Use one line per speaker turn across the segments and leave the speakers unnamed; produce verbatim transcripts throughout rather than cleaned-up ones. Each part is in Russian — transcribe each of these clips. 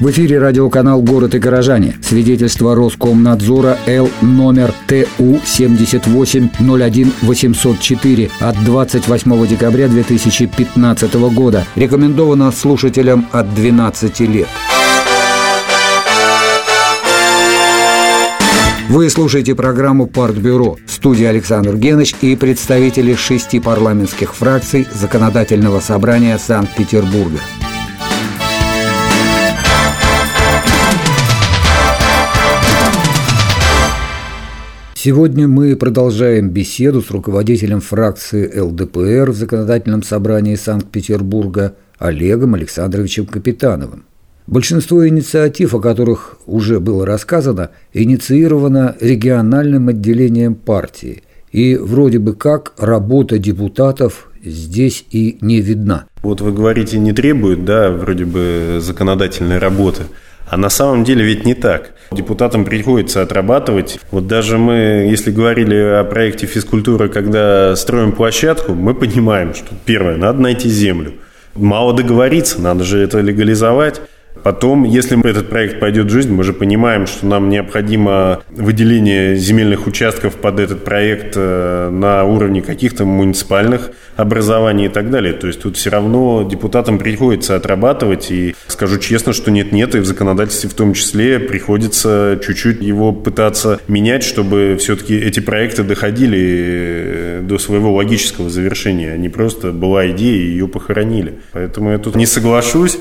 В эфире радиоканал «Город и горожане». Свидетельство Роскомнадзора Л номер Т У семьдесят восемь ноль один восемьсот четыре от двадцать восьмого декабря две тысячи пятнадцатого года. Рекомендовано слушателям от двенадцати лет. Вы слушаете программу «Партбюро». В студии Александр Геныч и представители шести парламентских фракций Законодательного собрания Санкт-Петербурга. Сегодня мы продолжаем беседу с руководителем фракции Л Дэ Пэ Эр в Законодательном собрании Санкт-Петербурга Олегом Александровичем Капитановым. Большинство инициатив, о которых уже было рассказано, инициировано региональным отделением партии, и вроде бы как работа депутатов здесь и не видна.
Вот вы говорите, не требует, да, вроде бы законодательной работы. А на самом деле ведь не так. Депутатам приходится отрабатывать. Вот даже мы, если говорили о проекте физкультуры, когда строим площадку, мы понимаем, что первое, надо найти землю. Мало договориться, надо же это легализовать. Потом, если этот проект пойдет в жизнь, мы же понимаем, что нам необходимо выделение земельных участков под этот проект на уровне каких-то муниципальных образований и так далее. То есть тут все равно депутатам приходится отрабатывать. И скажу честно, что нет-нет, и в законодательстве в том числе приходится чуть-чуть его пытаться менять, чтобы все-таки эти проекты доходили до своего логического завершения, а не просто была идея и ее похоронили. Поэтому я тут не соглашусь.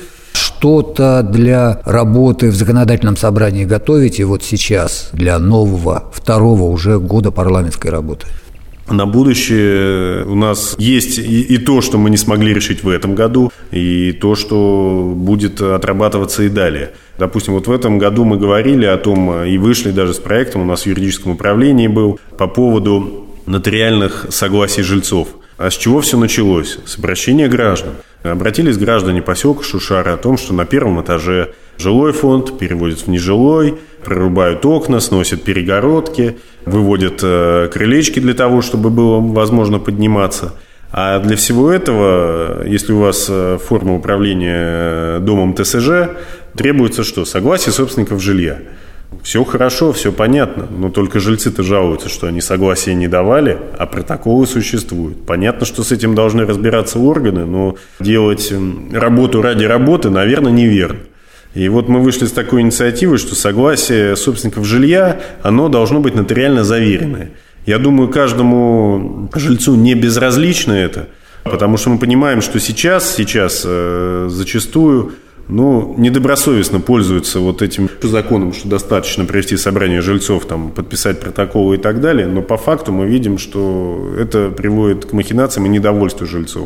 Что-то для работы в законодательном собрании готовите вот сейчас, для нового, второго уже года парламентской работы?
На будущее у нас есть и, и то, что мы не смогли решить в этом году, и то, что будет отрабатываться и далее. Допустим, вот в этом году мы говорили о том, и вышли даже с проектом, у нас в юридическом управлении был, по поводу нотариальных согласий жильцов. А с чего все началось? С обращения граждан. Обратились граждане поселка Шушара о том, что на первом этаже жилой фонд переводят в нежилой, прорубают окна, сносят перегородки, выводят крылечки для того, чтобы было возможно подниматься. А для всего этого, если у вас форма управления домом Тэ Эс Жэ, требуется что? Согласие собственников жилья. Все хорошо, все понятно, но только жильцы-то жалуются, что они согласия не давали, а протоколы существуют. Понятно, что с этим должны разбираться органы, но делать работу ради работы, наверное, неверно. И вот мы вышли с такой инициативой, что согласие собственников жилья, оно должно быть нотариально заверенное. Я думаю, каждому жильцу не безразлично это, потому что мы понимаем, что сейчас, сейчас э, зачастую... Ну, недобросовестно пользуются вот этим законом, что достаточно провести собрание жильцов, там, подписать протоколы и так далее, но по факту мы видим, что это приводит к махинациям и недовольству жильцов.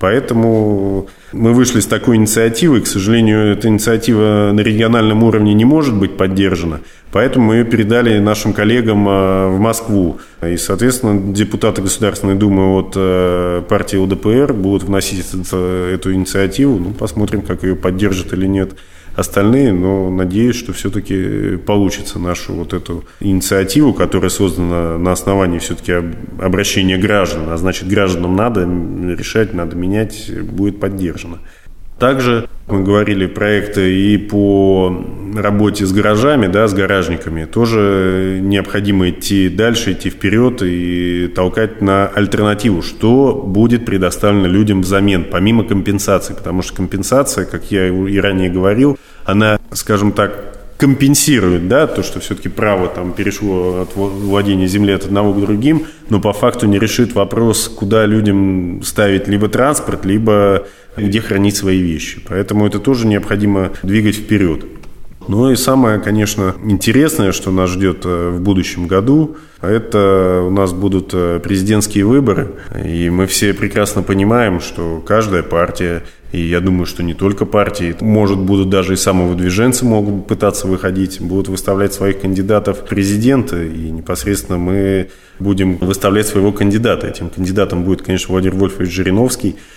Поэтому мы вышли с такой инициативой. К сожалению, эта инициатива на региональном уровне не может быть поддержана. Поэтому мы ее передали нашим коллегам в Москву. И, соответственно, депутаты Государственной Думы от партии Эл Дэ Пэ Эр будут вносить эту инициативу. Ну, посмотрим, как ее поддержат или нет остальные, но надеюсь, что все-таки получится нашу вот эту инициативу, которая создана на основании все-таки обращения граждан, а значит, гражданам надо решать, надо менять, будет поддержана. Также мы говорили проекты и по работе с гаражами, да, с гаражниками. Тоже необходимо идти дальше, идти вперед и толкать на альтернативу, что будет предоставлено людям взамен, помимо компенсации. Потому что компенсация, как я и ранее говорил, она, скажем так, компенсирует, да, то, что все-таки право там перешло от владения земли от одного к другим, но по факту не решит вопрос, куда людям ставить либо транспорт, либо где хранить свои вещи. Поэтому это тоже необходимо двигать вперед. Ну и самое, конечно, интересное, что нас ждет в будущем году, это у нас будут президентские выборы. И мы все прекрасно понимаем, что каждая партия, и я думаю, что не только партии, может, будут даже и самовыдвиженцы могут пытаться выходить, будут выставлять своих кандидатов в президенты, и непосредственно мы будем выставлять своего кандидата. Этим кандидатом будет, конечно, Владимир Вольфович Жириновский.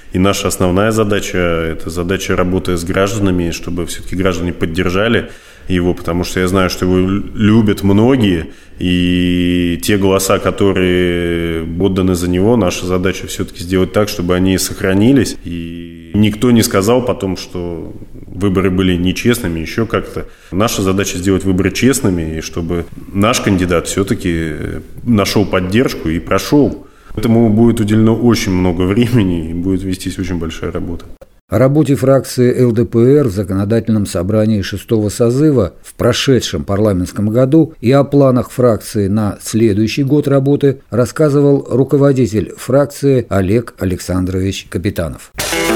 И наша основная задача – это задача работы с гражданами, чтобы все-таки граждане поддержали его, потому что я знаю, что его любят многие, и те голоса, которые отданы за него, наша задача все-таки сделать так, чтобы они сохранились, и никто не сказал потом, что выборы были нечестными, еще как-то. Наша задача сделать выборы честными, и чтобы наш кандидат все-таки нашел поддержку и прошел. Этому будет уделено очень много времени, и будет вестись очень большая работа.
О работе фракции эл дэ пэ эр в законодательном собрании шестого созыва в прошедшем парламентском году и о планах фракции на следующий год работы рассказывал руководитель фракции Олег Александрович Капитанов.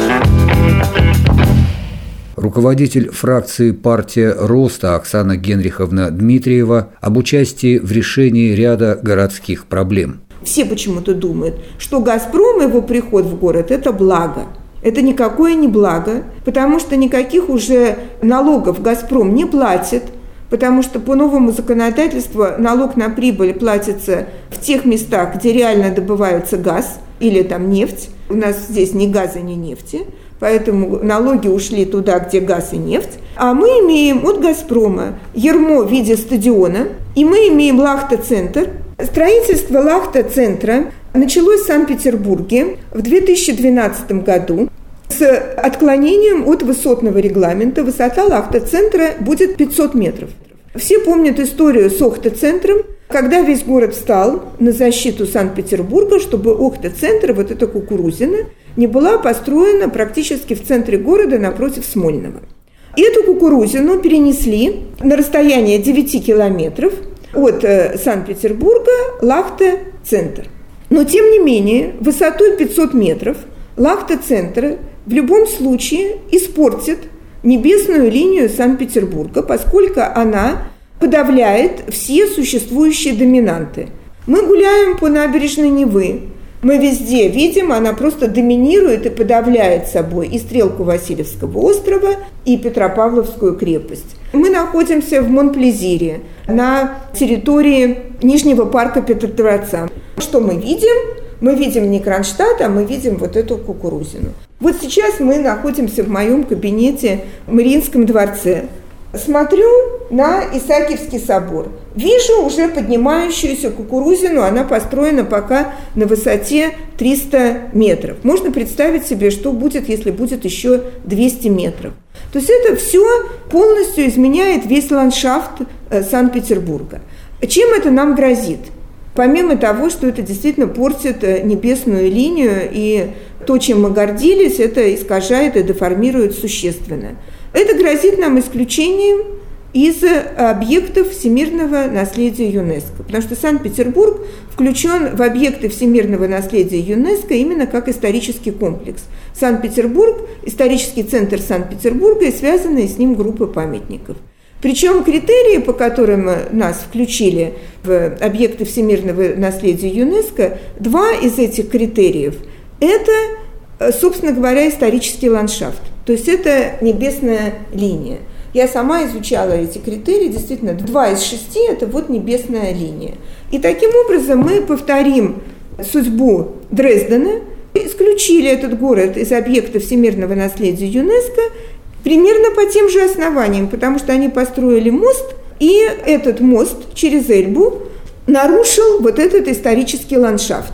Руководитель фракции «Партия роста» Оксана Генриховна Дмитриева об участии в решении ряда городских проблем.
Все почему-то думают, что «Газпром» и его приход в город – это благо. Это никакое не благо, потому что никаких уже налогов «Газпром» не платит, потому что по новому законодательству налог на прибыль платится в тех местах, где реально добывается газ или там нефть. У нас здесь ни газа, ни нефти, поэтому налоги ушли туда, где газ и нефть. А мы имеем от «Газпрома» ярмо в виде стадиона, и мы имеем Лахта-центр. Строительство Лахта-центра началось в Санкт-Петербурге в две тысячи двенадцатом году с отклонением от высотного регламента. Высота Лахта-центра будет пятьсот метров. Все помнят историю с Охта-центром, когда весь город встал на защиту Санкт-Петербурга, чтобы Охта-центр, вот эта кукурузина, не была построена практически в центре города напротив Смольного. И эту кукурузину перенесли на расстояние девяти километров от Санкт-Петербурга Лахта-центр. Но, тем не менее, высотой пятьсот метров Лахта-центр в любом случае испортит небесную линию Санкт-Петербурга, поскольку она подавляет все существующие доминанты. Мы гуляем по набережной Невы, мы везде видим, она просто доминирует и подавляет собой и стрелку Васильевского острова, и Петропавловскую крепость. Мы находимся в Монплезире, на территории Нижнего парка Петродворца. Что мы видим? Мы видим не Кронштадт, а мы видим вот эту кукурузину. Вот сейчас мы находимся в моем кабинете в Мариинском дворце. Смотрю на Исаакиевский собор. Вижу уже поднимающуюся кукурузину, она построена пока на высоте триста метров. Можно представить себе, что будет, если будет еще двести метров. То есть это все полностью изменяет весь ландшафт Санкт-Петербурга. Чем это нам грозит? Помимо того, что это действительно портит небесную линию, и то, чем мы гордились, это искажает и деформирует существенно. Это грозит нам исключением из объектов всемирного наследия ЮНЕСКО, потому что Санкт-Петербург включен в объекты всемирного наследия ЮНЕСКО именно как исторический комплекс. Санкт-Петербург, исторический центр Санкт-Петербурга и связанные с ним группы памятников. Причем критерии, по которым нас включили в объекты всемирного наследия ЮНЕСКО, два из этих критериев – это, собственно говоря, исторический ландшафт. То есть это небесная линия. Я сама изучала эти критерии, действительно, два из шести – это вот небесная линия. И таким образом мы повторим судьбу Дрездена, исключили этот город из объекта всемирного наследия ЮНЕСКО примерно по тем же основаниям, потому что они построили мост, и этот мост через Эльбу нарушил вот этот исторический ландшафт.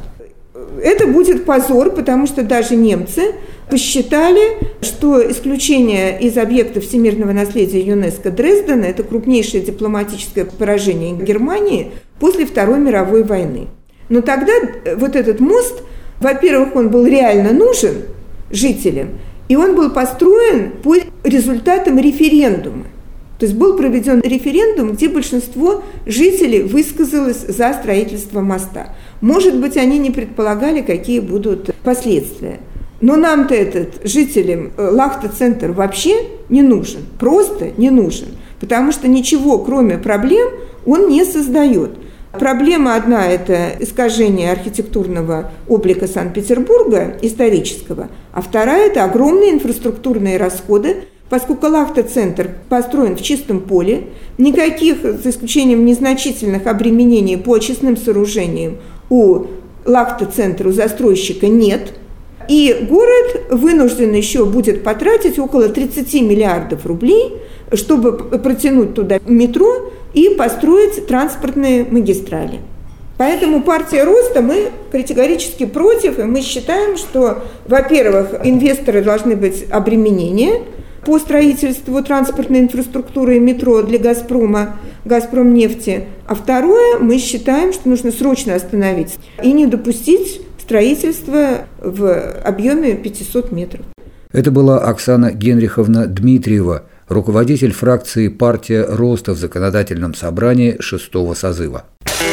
Это будет позор, потому что даже немцы посчитали, что исключение из объекта всемирного наследия ЮНЕСКО Дрездена – это крупнейшее дипломатическое поражение Германии после Второй мировой войны. Но тогда вот этот мост, во-первых, он был реально нужен жителям, и он был построен по результатам референдума. То есть был проведен референдум, где большинство жителей высказалось за строительство моста. Может быть, они не предполагали, какие будут последствия. Но нам-то этот, жителям, Лахта-центр вообще не нужен, просто не нужен, потому что ничего, кроме проблем, он не создает. Проблема одна – это искажение архитектурного облика Санкт-Петербурга, исторического, а вторая – это огромные инфраструктурные расходы, поскольку Лахта-центр построен в чистом поле, никаких, за исключением незначительных обременений по очистным сооружениям, у Лахта-центра, у застройщика нет. И город вынужден еще будет потратить около тридцать миллиардов рублей, чтобы протянуть туда метро и построить транспортные магистрали. Поэтому партия роста, мы категорически против, и мы считаем, что, во-первых, инвесторы должны быть обременения по строительству транспортной инфраструктуры и метро для «Газпрома», «Газпромнефти». А второе, мы считаем, что нужно срочно остановить и не допустить строительства в объеме пятьсот метров.
Это была Оксана Генриховна Дмитриева, руководитель фракции «Партия роста» в Законодательном собрании шестого созыва.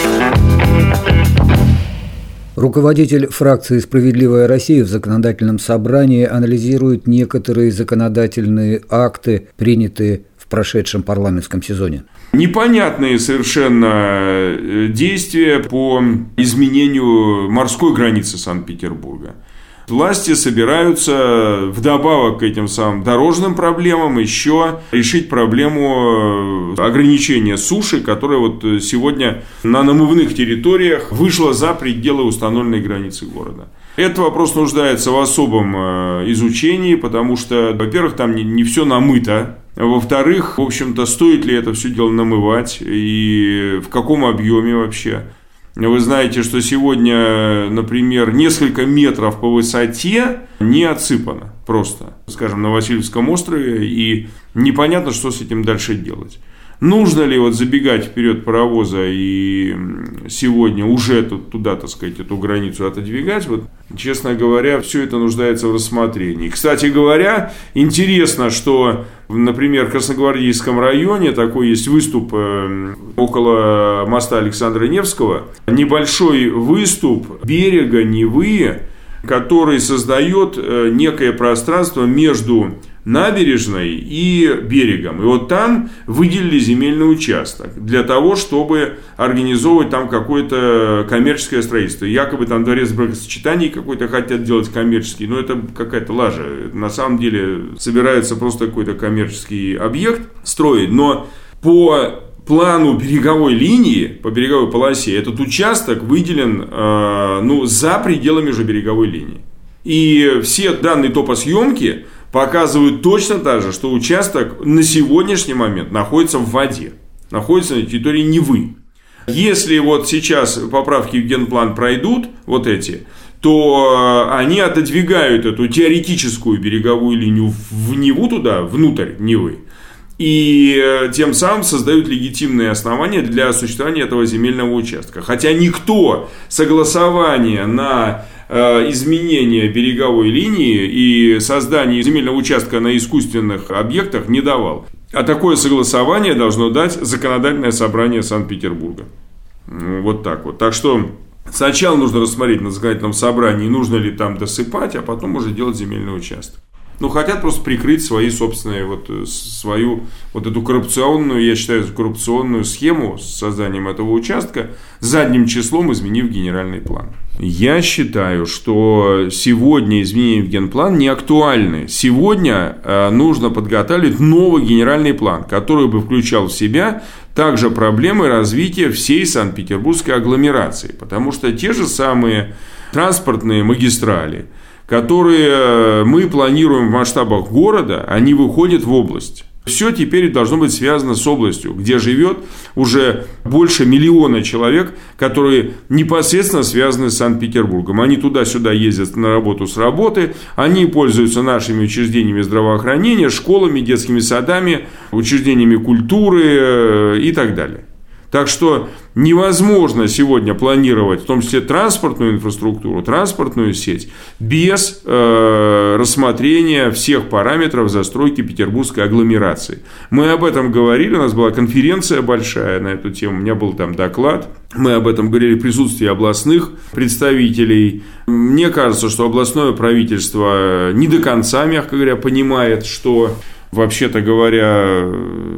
Руководитель фракции «Справедливая Россия» в Законодательном собрании анализирует некоторые законодательные акты, принятые в прошедшем парламентском сезоне.
Непонятные совершенно действия по изменению морской границы Санкт-Петербурга. Власти собираются вдобавок к этим самым дорожным проблемам еще решить проблему ограничения суши, которая вот сегодня на намывных территориях вышла за пределы установленной границы города. Этот вопрос нуждается в особом изучении, потому что, во-первых, там не, не все намыто. Во-вторых, в общем-то, стоит ли это все дело намывать и в каком объеме вообще. Вы знаете, что сегодня, например, несколько метров по высоте не отсыпано просто, скажем, на Васильевском острове, и непонятно, что с этим дальше делать. Нужно ли вот забегать вперед паровоза и сегодня уже тут, туда, так сказать, эту границу отодвигать? Вот, честно говоря, все это нуждается в рассмотрении. Кстати говоря, интересно, что, например, в Красногвардейском районе такой есть выступ около моста Александра Невского, небольшой выступ берега Невы, который создает некое пространство между набережной и берегом. И вот там выделили земельный участок для того, чтобы организовывать там какое-то коммерческое строительство. Якобы там дворец бракосочетаний какой-то хотят делать коммерческий, но это какая-то лажа. На самом деле собирается просто какой-то коммерческий объект строить, но по плану береговой линии, по береговой полосе, этот участок выделен э, ну, за пределами же береговой линии. И все данные топосъемки показывают точно так же, что участок на сегодняшний момент находится в воде, находится на территории Невы. Если вот сейчас поправки в генплан пройдут, вот эти, то они отодвигают эту теоретическую береговую линию в Неву туда, внутрь Невы, и тем самым создают легитимные основания для существования этого земельного участка. Хотя никто согласование на изменение береговой линии и создание земельного участка на искусственных объектах не давал. А такое согласование должно дать Законодательное собрание Санкт-Петербурга. Вот так вот. Так что сначала нужно рассмотреть на Законодательном собрании, нужно ли там досыпать, а потом уже делать земельный участок. Ну, хотят просто прикрыть свои собственные, вот, свою вот эту коррупционную, я считаю, коррупционную схему с созданием этого участка, задним числом изменив генеральный план. Я считаю, что сегодня изменения в генплан не актуальны. Сегодня э, нужно подготовить новый генеральный план, который бы включал в себя также проблемы развития всей Санкт-Петербургской агломерации. Потому что те же самые транспортные магистрали, которые мы планируем в масштабах города, они выходят в область. Все теперь должно быть связано с областью, где живет уже больше миллиона человек, которые непосредственно связаны с Санкт-Петербургом. Они туда-сюда ездят на работу с работы, они пользуются нашими учреждениями здравоохранения, школами, детскими садами, учреждениями культуры и так далее. Так что невозможно сегодня планировать, в том числе транспортную инфраструктуру, транспортную сеть, без э, рассмотрения всех параметров застройки петербургской агломерации. Мы об этом говорили, у нас была конференция большая на эту тему, у меня был там доклад, мы об этом говорили в присутствии областных представителей. Мне кажется, что областное правительство не до конца, мягко говоря, понимает, что вообще-то говоря,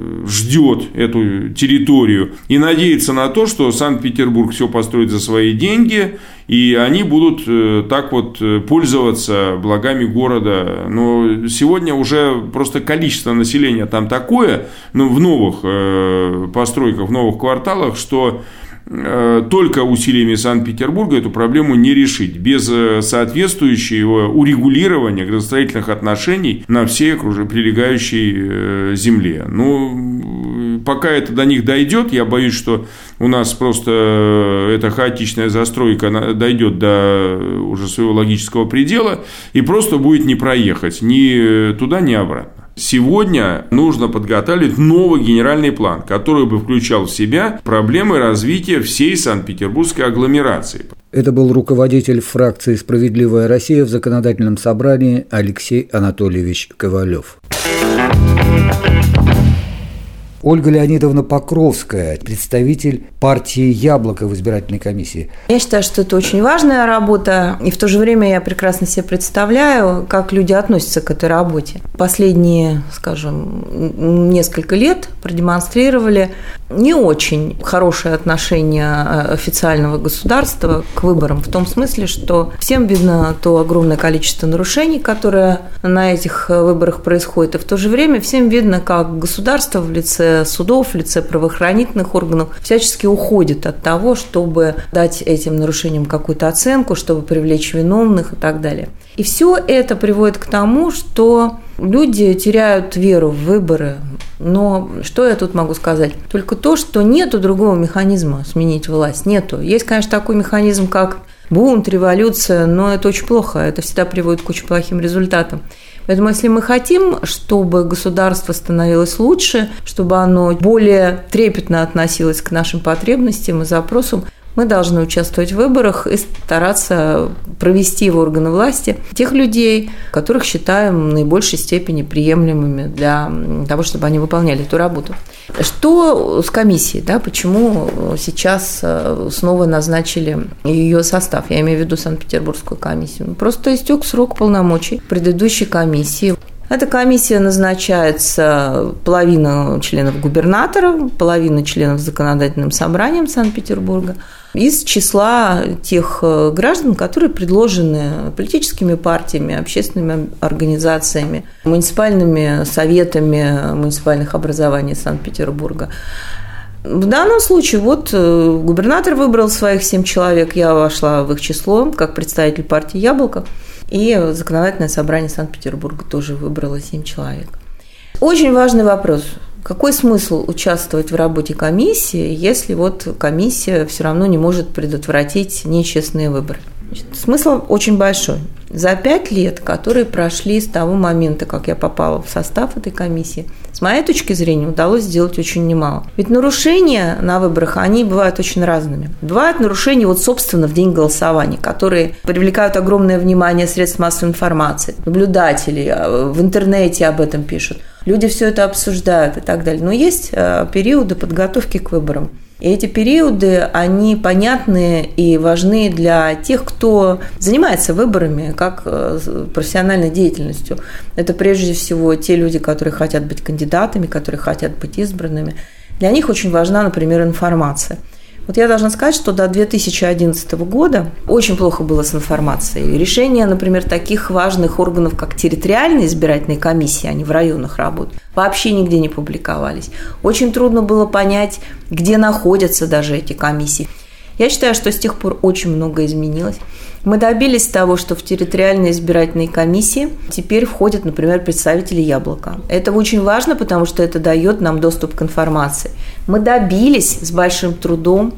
ждет эту территорию и надеется на то, что Санкт-Петербург все построит за свои деньги, и они будут так вот пользоваться благами города. Но сегодня уже просто количество населения там такое, ну, в новых постройках, в новых кварталах, что только усилиями Санкт-Петербурга эту проблему не решить. Без соответствующего урегулирования градостроительных отношений на всей прилегающей земле. Ну, пока это до них дойдет, я боюсь, что у нас просто эта хаотичная застройка дойдет до уже своего логического предела и просто будет не проехать ни туда, ни обратно. Сегодня нужно подготовить новый генеральный план, который бы включал в себя проблемы развития всей Санкт-Петербургской агломерации.
Это был руководитель фракции «Справедливая Россия» в законодательном собрании Алексей Анатольевич Ковалев. Ольга Леонидовна Покровская, представитель партии «Яблоко» в избирательной комиссии.
Я считаю, что это очень важная работа, и в то же время я прекрасно себе представляю, как люди относятся к этой работе. Последние, скажем, несколько лет продемонстрировали не очень хорошее отношение официального государства к выборам, в том смысле, что всем видно то огромное количество нарушений, которое на этих выборах происходит, и в то же время всем видно, как государство в лице судов, в лице правоохранительных органов всячески уходит от того, чтобы дать этим нарушениям какую-то оценку, чтобы привлечь виновных и так далее. И все это приводит к тому, что люди теряют веру в выборы. Но что я тут могу сказать? Только то, что нету другого механизма сменить власть. Нету. Есть, конечно, такой механизм, как бунт, революция, но это очень плохо. Это всегда приводит к очень плохим результатам. Поэтому, если мы хотим, чтобы государство становилось лучше, чтобы оно более трепетно относилось к нашим потребностям и запросам, мы должны участвовать в выборах и стараться провести в органы власти тех людей, которых считаем в наибольшей степени приемлемыми для того, чтобы они выполняли эту работу. Что с комиссией? Да? Почему сейчас снова назначили ее состав? Я имею в виду Санкт-Петербургскую комиссию. Просто истек срок полномочий предыдущей комиссии. Эта комиссия назначается половина членов губернатора, половина членов законодательным собранием Санкт-Петербурга из числа тех граждан, которые предложены политическими партиями, общественными организациями, муниципальными советами муниципальных образований Санкт-Петербурга. В данном случае вот губернатор выбрал своих семь человек, я вошла в их число как представитель партии «Яблоко», и законодательное собрание Санкт-Петербурга тоже выбрало семь человек. Очень важный вопрос. Какой смысл участвовать в работе комиссии, если вот комиссия все равно не может предотвратить нечестные выборы? Значит, смысл очень большой. За пять лет, которые прошли с того момента, как я попала в состав этой комиссии, с моей точки зрения, удалось сделать очень немало. Ведь нарушения на выборах, они бывают очень разными. Бывают нарушения, вот, собственно, в день голосования, которые привлекают огромное внимание средств массовой информации, наблюдателей, в интернете об этом пишут. Люди все это обсуждают и так далее. Но есть периоды подготовки к выборам. И эти периоды, они понятны и важны для тех, кто занимается выборами как профессиональной деятельностью. Это прежде всего те люди, которые хотят быть кандидатами, которые хотят быть избранными. Для них очень важна, например, информация. Вот я должна сказать, что до две тысячи одиннадцатого года очень плохо было с информацией. Решения, например, таких важных органов, как территориальные избирательные комиссии, они в районах работают, вообще нигде не публиковались. Очень трудно было понять, где находятся даже эти комиссии. Я считаю, что с тех пор очень много изменилось. Мы добились того, что в территориальные избирательные комиссии теперь входят, например, представители «Яблока». Это очень важно, потому что это дает нам доступ к информации. Мы добились с большим трудом,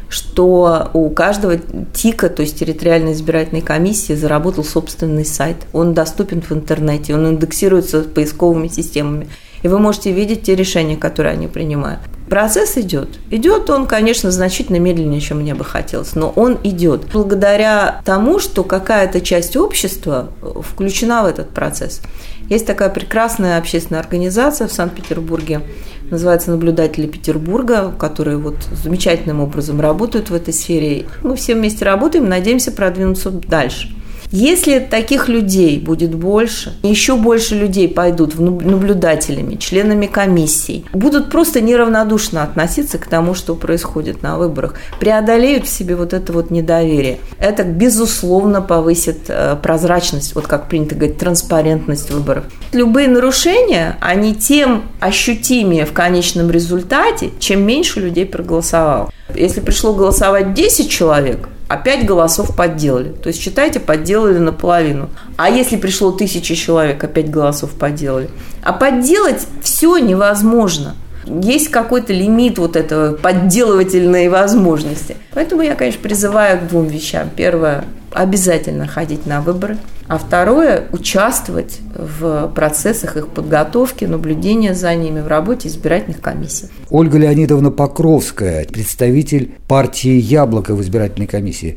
что у каждого ТИКа, то есть территориальной избирательной комиссии, заработал собственный сайт. Он доступен в интернете, он индексируется поисковыми системами. И вы можете видеть те решения, которые они принимают. Процесс идет. Идет он, конечно, значительно медленнее, чем мне бы хотелось, но он идет. Благодаря тому, что какая-то часть общества включена в этот процесс. Есть такая прекрасная общественная организация в Санкт-Петербурге, называется «Наблюдатели Петербурга», которые вот замечательным образом работают в этой сфере. Мы все вместе работаем, надеемся продвинуться дальше. Если таких людей будет больше, еще больше людей пойдут наблюдателями, членами комиссий, будут просто неравнодушно относиться к тому, что происходит на выборах, преодолеют в себе вот это вот недоверие. Это, безусловно, повысит прозрачность, вот как принято говорить, транспарентность выборов. Любые нарушения, они тем ощутимее в конечном результате, чем меньше людей проголосовало. Если пришло голосовать десять человек, а пять голосов подделали. То есть, считайте, подделали наполовину. А если пришло тысяча человек, а пять голосов подделали. А подделать все невозможно. Есть какой-то лимит вот этого подделывательной возможности. Поэтому я, конечно, призываю к двум вещам. Первое – обязательно ходить на выборы. А второе – участвовать в процессах их подготовки, наблюдения за ними в работе избирательных комиссий.
Ольга Леонидовна Покровская, представитель партии «Яблоко» в избирательной комиссии.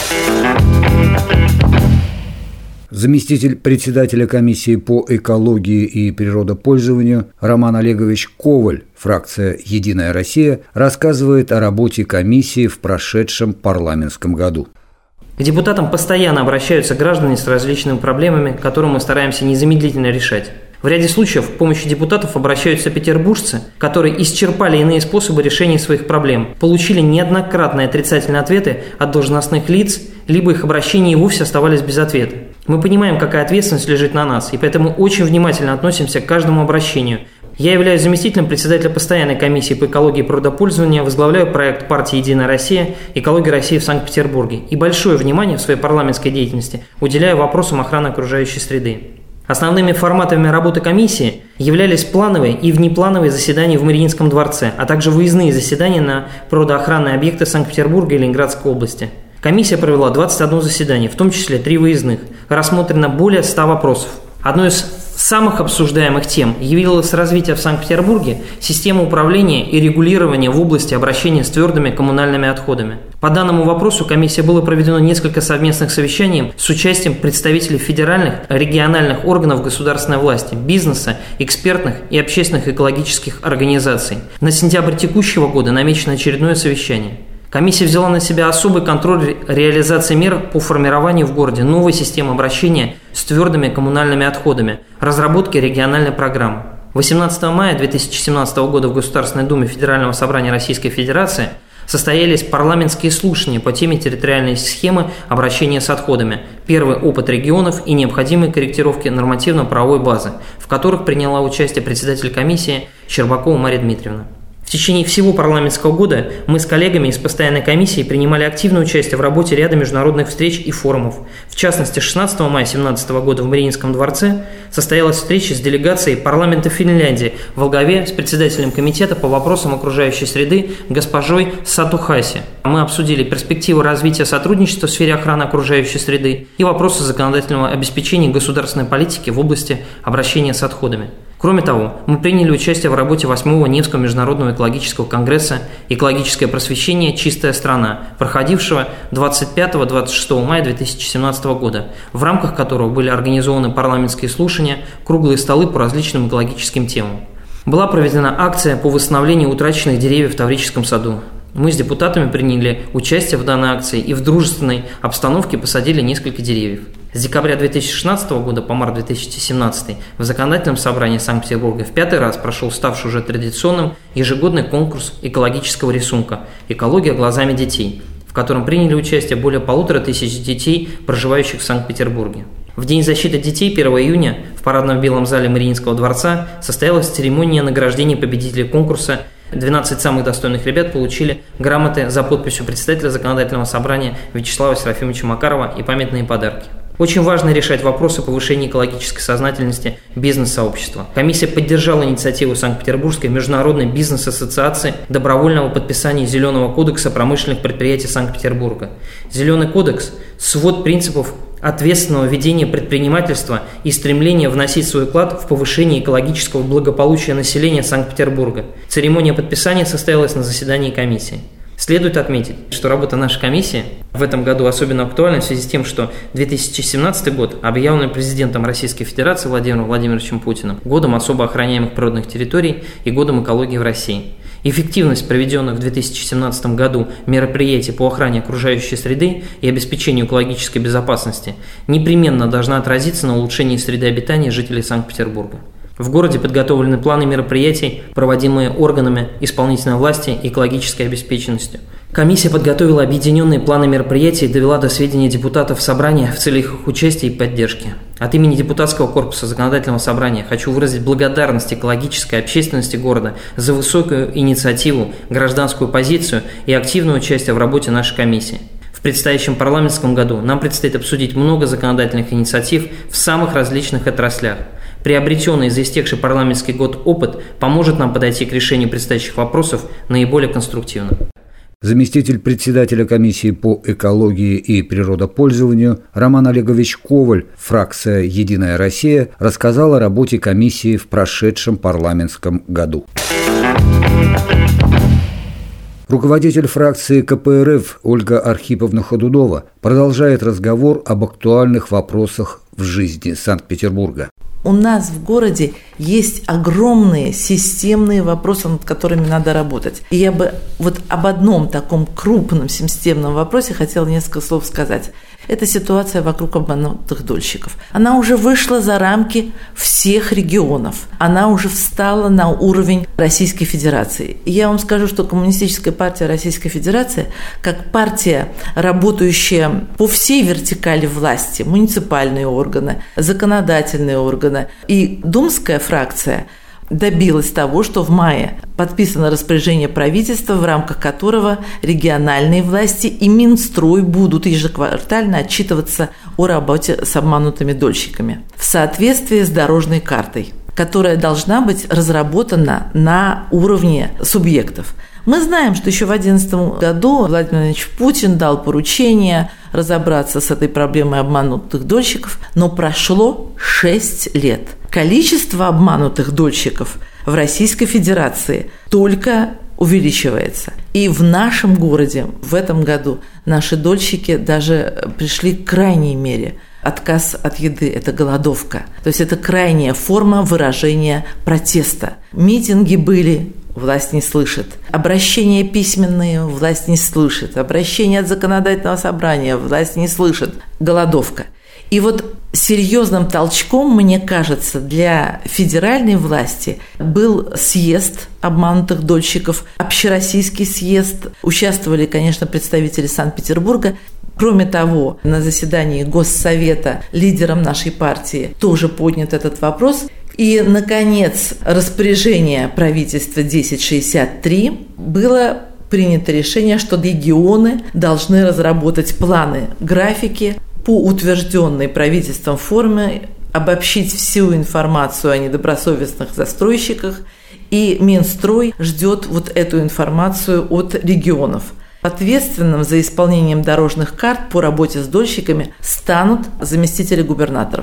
Заместитель председателя комиссии по экологии и природопользованию Роман Олегович Коваль, фракция «Единая Россия», рассказывает о работе комиссии в прошедшем парламентском году.
К депутатам постоянно обращаются граждане с различными проблемами, которые мы стараемся незамедлительно решать. В ряде случаев к помощи депутатов обращаются петербуржцы, которые исчерпали иные способы решения своих проблем, получили неоднократные отрицательные ответы от должностных лиц, либо их обращения и вовсе оставались без ответа. Мы понимаем, какая ответственность лежит на нас, и поэтому очень внимательно относимся к каждому обращению. Я являюсь заместителем председателя постоянной комиссии по экологии и природопользованию, возглавляю проект партии «Единая Россия. Экология России» в Санкт-Петербурге и большое внимание в своей парламентской деятельности уделяю вопросам охраны окружающей среды. Основными форматами работы комиссии являлись плановые и внеплановые заседания в Мариинском дворце, а также выездные заседания на природоохранные объекты Санкт-Петербурга и Ленинградской области. Комиссия провела двадцать одно заседание, в том числе три выездных. Рассмотрено более ста вопросов. Одной из самых обсуждаемых тем явилось развитие в Санкт-Петербурге системы управления и регулирования в области обращения с твердыми коммунальными отходами. По данному вопросу комиссии было проведено несколько совместных совещаний с участием представителей федеральных, региональных органов государственной власти, бизнеса, экспертных и общественных экологических организаций. На сентябрь текущего года намечено очередное совещание. Комиссия взяла на себя особый контроль реализации мер по формированию в городе новой системы обращения с твердыми коммунальными отходами, разработки региональной программы. восемнадцатого мая две тысячи семнадцатого года в Государственной Думе Федерального собрания Российской Федерации состоялись парламентские слушания по теме территориальной схемы обращения с отходами, первый опыт регионов и необходимые корректировки нормативно-правовой базы, в которых приняла участие председатель комиссии Щербакова Мария Дмитриевна. В течение всего парламентского года мы с коллегами из постоянной комиссии принимали активное участие в работе ряда международных встреч и форумов. В частности, шестнадцатого мая две тысячи семнадцатого года в Мариинском дворце состоялась встреча с делегацией парламента Финляндии в главе с председателем комитета по вопросам окружающей среды госпожой Сату Хаси. Мы обсудили перспективы развития сотрудничества в сфере охраны окружающей среды и вопросы законодательного обеспечения государственной политики в области обращения с отходами. Кроме того, мы приняли участие в работе восьмого Невского международного экологического конгресса «Экологическое просвещение. Чистая страна», проходившего двадцать пятого — двадцать шестого мая две тысячи семнадцатого года, в рамках которого были организованы парламентские слушания, круглые столы по различным экологическим темам. Была проведена акция по восстановлению утраченных деревьев в Таврическом саду. Мы с депутатами приняли участие в данной акции и в дружественной обстановке посадили несколько деревьев. С декабря две тысячи шестнадцатого года по март две тысячи семнадцатого в Законодательном собрании Санкт-Петербурга в пятый раз прошел ставший уже традиционным ежегодный конкурс экологического рисунка «Экология глазами детей», в котором приняли участие более полутора тысяч детей, проживающих в Санкт-Петербурге. В День защиты детей первого июня в парадном белом зале Мариинского дворца состоялась церемония награждения победителей конкурса. двенадцать самых достойных ребят получили грамоты за подписью председателя Законодательного собрания Вячеслава Серафимовича Макарова и памятные подарки. Очень важно решать вопросы повышения экологической сознательности бизнес-сообщества. Комиссия поддержала инициативу Санкт-Петербургской международной бизнес-ассоциации добровольного подписания Зеленого кодекса промышленных предприятий Санкт-Петербурга. Зеленый кодекс – свод принципов ответственного ведения предпринимательства и стремления вносить свой вклад в повышение экологического благополучия населения Санкт-Петербурга. Церемония подписания состоялась на заседании комиссии. Следует отметить, что работа нашей комиссии в этом году особенно актуальна в связи с тем, что две тысячи семнадцатый год объявлен президентом Российской Федерации Владимиром Владимировичем Путиным годом особо охраняемых природных территорий и годом экологии в России. Эффективность проведенных в две тысячи семнадцатом году мероприятий по охране окружающей среды и обеспечению экологической безопасности непременно должна отразиться на улучшении среды обитания жителей Санкт-Петербурга. В городе подготовлены планы мероприятий, проводимые органами исполнительной власти и экологической обеспеченностью. Комиссия подготовила объединенные планы мероприятий и довела до сведения депутатов собрания в целях их участия и поддержки. От имени депутатского корпуса Законодательного собрания хочу выразить благодарность экологической общественности города за высокую инициативу, гражданскую позицию и активное участие в работе нашей комиссии. В предстоящем парламентском году нам предстоит обсудить много законодательных инициатив в самых различных отраслях. Приобретенный за истекший парламентский год опыт поможет нам подойти к решению предстоящих вопросов наиболее конструктивно.
Заместитель председателя комиссии по экологии и природопользованию Роман Олегович Коваль, фракция «Единая Россия», рассказал о работе комиссии в прошедшем парламентском году. Руководитель фракции ка пэ эр эф Ольга Архиповна Ходунова продолжает разговор об актуальных вопросах в жизни Санкт-Петербурга.
У нас в городе есть огромные системные вопросы, над которыми надо работать. И я бы вот об одном таком крупном системном вопросе хотела несколько слов сказать. Это ситуация вокруг обманутых дольщиков. Она уже вышла за рамки всех регионов. Она уже встала на уровень Российской Федерации. И я вам скажу, что Коммунистическая партия Российской Федерации, как партия, работающая по всей вертикали власти, муниципальные органы, законодательные органы и думская фракция, добилась того, что в мае подписано распоряжение правительства, в рамках которого региональные власти и Минстрой будут ежеквартально отчитываться о работе с обманутыми дольщиками в соответствии с дорожной картой, которая должна быть разработана на уровне субъектов. Мы знаем, что еще в две тысячи одиннадцатом году Владимир Владимирович Путин дал поручение разобраться с этой проблемой обманутых дольщиков, но прошло шесть лет. Количество обманутых дольщиков в Российской Федерации только увеличивается. И в нашем городе в этом году наши дольщики даже пришли к крайней мере. Отказ от еды – это голодовка. То есть это крайняя форма выражения протеста. Митинги были, власть не слышит. Обращения письменные, власть не слышит. Обращения от законодательного собрания, власть не слышит. Голодовка. И вот серьезным толчком, мне кажется, для федеральной власти был съезд обманутых дольщиков, общероссийский съезд. Участвовали, конечно, представители Санкт-Петербурга. Кроме того, на заседании Госсовета лидером нашей партии тоже поднят этот вопрос. И, наконец, распоряжение правительства десять шестьдесят три было принято решение, что регионы должны разработать планы, графики по утвержденной правительством форме, обобщить всю информацию о недобросовестных застройщиках, и Минстрой ждет вот эту информацию от регионов. Ответственным за исполнением дорожных карт по работе с дольщиками станут заместители губернаторов.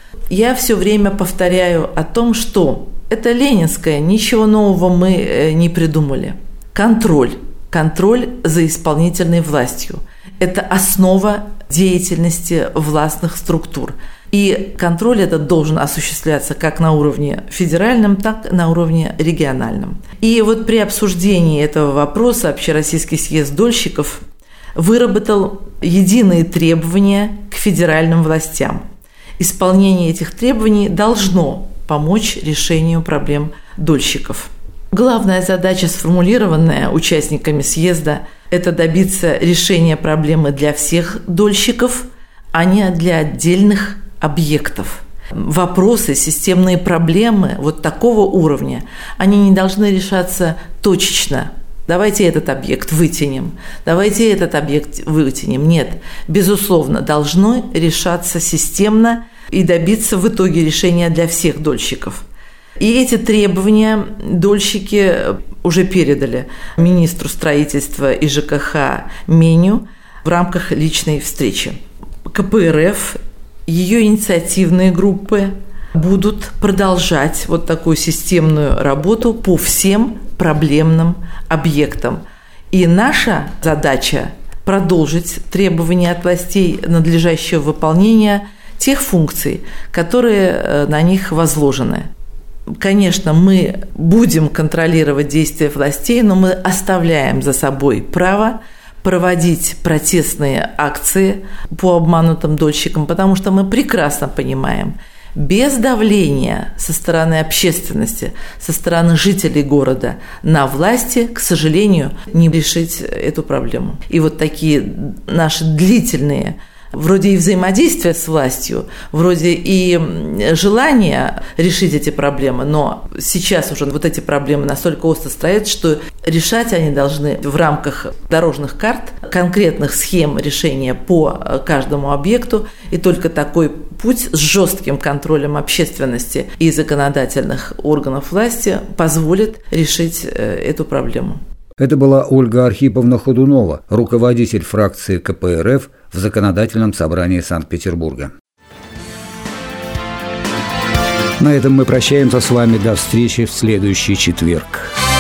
Я все время повторяю о том, что это ленинское, ничего нового мы не придумали. Контроль. Контроль за исполнительной властью. Это основа деятельности властных структур. И контроль этот должен осуществляться как на уровне федеральном, так и на уровне региональном. И вот при обсуждении этого вопроса Общероссийский съезд дольщиков выработал единые требования к федеральным властям. Исполнение этих требований должно помочь решению проблем дольщиков. Главная задача, сформулированная участниками съезда, это добиться решения проблемы для всех дольщиков, а не для отдельных объектов. Вопросы, системные проблемы вот такого уровня, они не должны решаться точечно. Давайте этот объект вытянем, давайте этот объект вытянем. Нет, безусловно, должно решаться системно и добиться в итоге решения для всех дольщиков. И эти требования дольщики уже передали министру строительства и жэ ка ха Меню в рамках личной встречи. ка пэ эр эф, ее инициативные группы будут продолжать вот такую системную работу по всем проблемным объектам. И наша задача – продолжить требования от властей надлежащего выполнения тех функций, которые на них возложены. Конечно, мы будем контролировать действия властей, но мы оставляем за собой право проводить протестные акции по обманутым дольщикам, потому что мы прекрасно понимаем, Без давления со стороны общественности, со стороны жителей города на власти, к сожалению, не решить эту проблему. И вот такие наши длительные вроде и взаимодействия с властью, вроде и желания решить эти проблемы, но сейчас уже вот эти проблемы настолько остро стоят, что решать они должны в рамках дорожных карт, конкретных схем решения по каждому объекту, и только такой путь с жестким контролем общественности и законодательных органов власти позволит решить эту проблему.
Это была Ольга Архиповна Ходунова, руководитель фракции ка пэ эр эф в Законодательном собрании Санкт-Петербурга. На этом мы прощаемся с вами до встречи в следующий четверг.